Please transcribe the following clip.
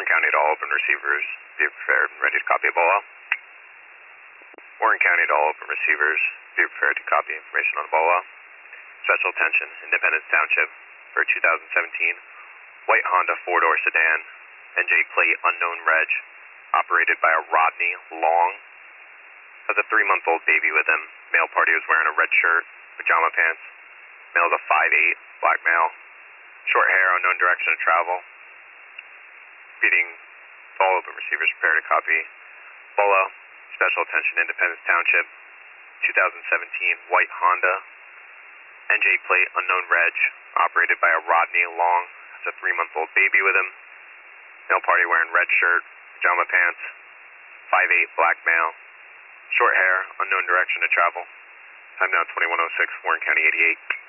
Warren County to all open receivers. Be prepared and ready to copy a BOLO. Warren County to all open receivers. Be prepared to copy information on the BOLO. Special attention, Independence Township for 2017 white Honda four-door sedan, NJ plate unknown reg, operated by a Rodney Long. Has a 3-month-old baby with him. Male party was wearing a red shirt, pajama pants. Male is a 5'8", black male. Short hair, unknown direction of travel. Repeating, all open receivers prepare to copy. BOLO, special attention, Independence Township, 2017 white Honda, NJ plate unknown reg, operated by a Rodney Long. Has a 3-month-old baby with him. Male party wearing red shirt, pajama pants. 5'8", black male. Short hair, unknown direction to travel. Time now 21:06, Warren County 88.